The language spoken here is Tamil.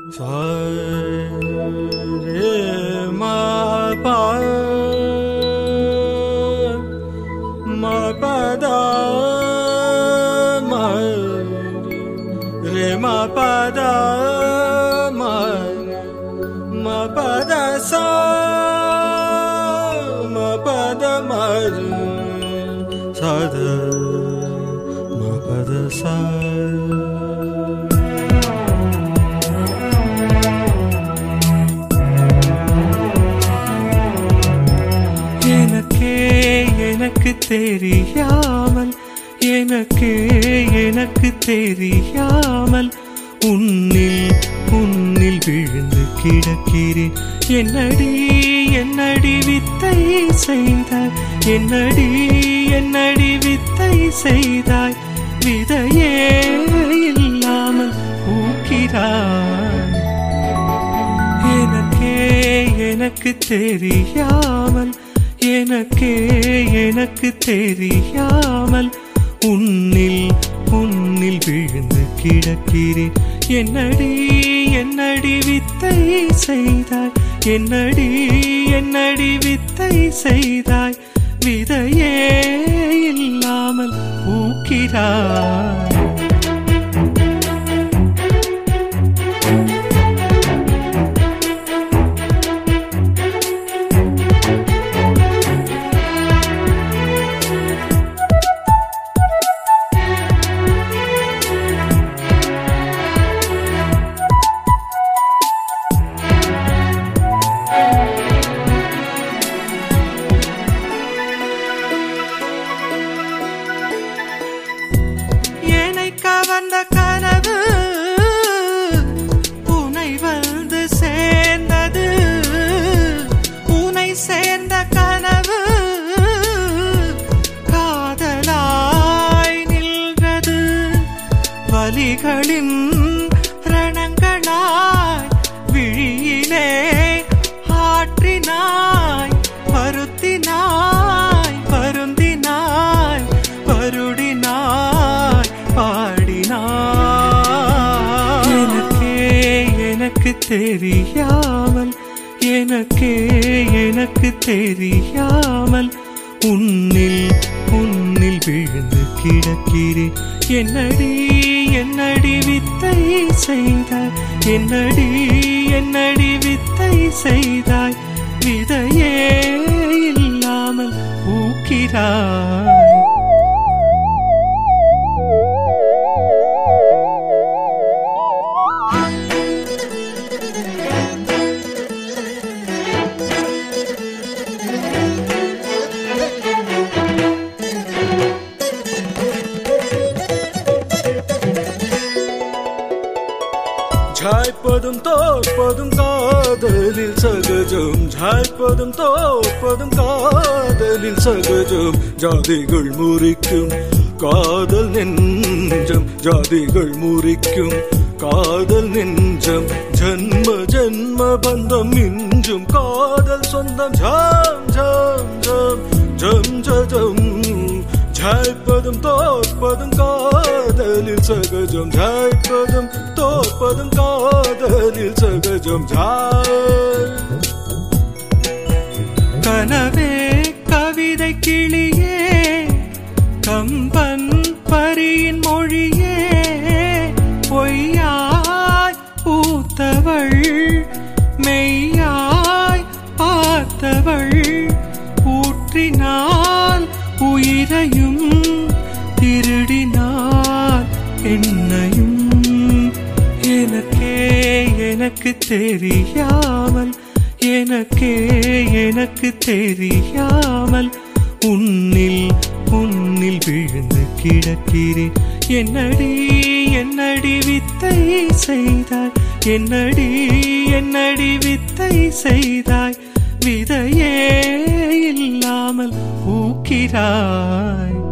எனக்கு தெரியாமல் உன்னில் விழுந்து கிடக்கிறேன். என்னடி வித்தை செய்தாய், என்னடி வித்தை செய்தாய், விதையே இல்லாமல் பூக்கிறாய். எனக்கு தெரியாமல் எனக்கு தெரியாமல் உன்னில் விழுந்து கிடக்கிறேன். என்னடி வித்தை செய்தாய், என்னடி வித்தை செய்தாய், விதையே இல்லாமல் பூக்கிறாய். வந்த கனவு உனை வந்து சேர்ந்தது, உனை சேர்ந்த கனவு காதலாய் நின்றது. வலிகளின் ரணங்களாய் விழியிலே ஆற்றினாய், வருத்தினாய், வருந்தினாய், வருடினாய், பாடினாய். எனக்கு தெரியாமல் எனக்கு தெரியாமல் உன்னில் விழுந்து கிடக்கிறேன். என்னடி வித்தை செய்தாய், என்னடி வித்தை செய்தாய், விதையே இல்லாமல் பூக்கிறாய். ஜாய்ப்பதும் தோற்பதும் காதலில் சகஜம், ஜாய்ப்பதும் தோற்பதும் காதலில் சகஜம். ஜாதிகள் முறிக்கும் காதல் நெஞ்சம், ஜாதிகள் முறிக்கும் காதல் நெஞ்சம். ஜன்ம ஜன்ம பந்தம் மிஞ்சும் காதல் சொந்தம். ஜம் ஜம் ஜம் ஜம் ஜம். ஜாய்ப்பதும் தோற்பதும் காதலில் சகஜம், ஜாய்ப்பதும் தோற்பதும் காதலில் சகஜம். கனவே கவிதை கிளியே, கம்பன் பரியின் மொழியே, பொய்யாய் பூத்தவள் மெய்யாய் பார்த்தவள், ஊற்றினால் உயிரையும் திருடினார் என்னையும். எனக்கு தெரியாமல் எனக்கு தெரியாமல் உன்னில் விழுந்து கிடக்கிறேன். என்னடி வித்தை செய்தாய், என்னடி வித்தை செய்தாய், விதையே இல்லாமல் பூக்கிறாய்.